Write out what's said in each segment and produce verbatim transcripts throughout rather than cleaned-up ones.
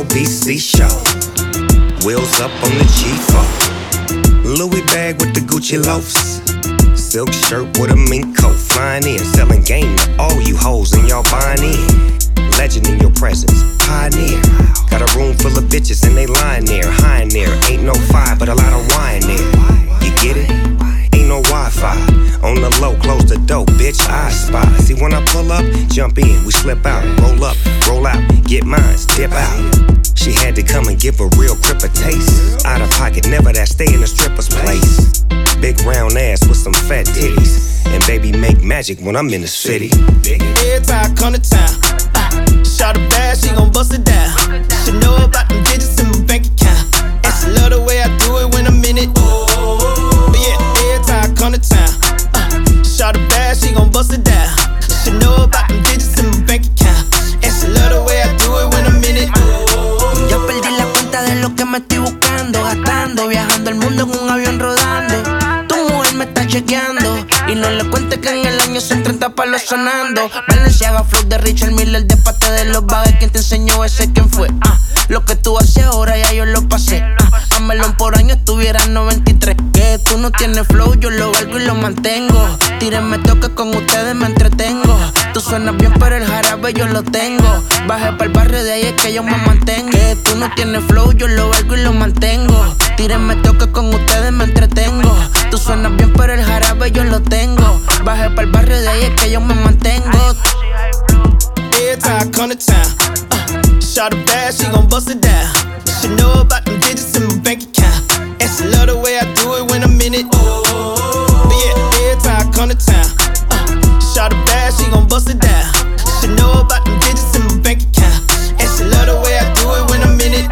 L B C show. Wheels up on the G four. Louis bag with the Gucci loafs. Silk shirt with a mink coat. Flying in, selling game to all you hoes and y'all buying in. Legend in your presence, pioneer. Got a room full of bitches and they lying there, high in there. Ain't no fire, but a lot of wine there. You get it? Ain't no Wi-Fi. On the low, close the door, bitch, I spy. See when I pull up, jump in, we slip out. Roll up, roll out, get mines, dip out. She had to come and give a real crip a taste. Out of pocket, never that, stay in a stripper's place. Big round ass with some fat titties. And baby make magic when I'm in the city. Every time I come to town, shot her bad, she gon' bust it down. She know about them digits in my bank account. And she love the way I do it when I'm in it. But yeah, every time I come to town, shot her bad, she gon' bust it down. She know about them digits in my bank account. And she love the way I do it when I'm in it. Ya perdí la cuenta de lo que me estoy buscando, gastando, viajando el mundo en un avión rodando. Tu mujer me está chequeando y no le cuentes que en el año son treinta palos sonando. Balenciaga, flow de Richard Miller, de parte de los bagues. ¿Quién te enseñó ese? ¿Quién fue? Ah, lo que tú haces ahora ya yo lo pasé. Ah, a melón por año estuviera noventa y tres. Que tú no tienes flow, yo lo valgo y lo mantengo. Tírenme toque, con ustedes me entretengo. Tú suenas bien pero el jarabe yo lo tengo. Bajé pa'l barrio, de ahí es que yo me mantengo. Que tú no tienes flow, yo lo valgo y lo mantengo. Tírenme toque, con ustedes me entretengo. Tú suenas bien pero el jarabe yo lo tengo. Bajé pa'l barrio, de ahí es que yo me mantengo. Every time I come to town, uh, shot her bad, she gon' bust it down. She know about them digits in my bank account. And she love the way I do it when I'm in it. But yeah, every time I come to town, uh, shot her bad, she gon' bust it down. She know about them digits in my bank account. And she love the way I do it when I'm in it.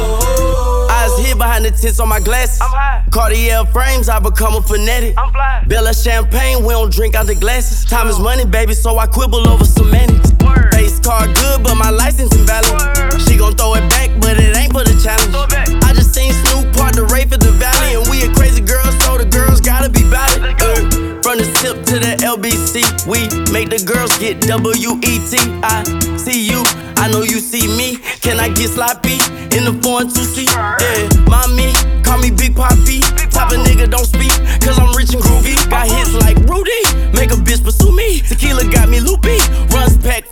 Eyes hid behind the tints on my glasses. I'm high. Cartier frames, I become a fanatic. I'm fly. Bella champagne, we don't drink out the glasses. Time is money, baby, so I quibble over semantics. Word. Face card good, but my license invalid. Word. She gon' throw it back, but it ain't for the challenge. Throw it back. I just seen Snoop part the Rafe at the Valley, and we a crazy girls, so the girls gotta be bout it. Uh, from the tip to the L B C, we make the girls get W E T. I see you, I know you see me. Can I get sloppy in the foreign two C? Yeah, mommy, call me Big Poppy. Type of nigga don't speak, cause I'm rich and groovy. Got hits like Rudy, make a bitch pursue me. Tequila got me loopy, runs pack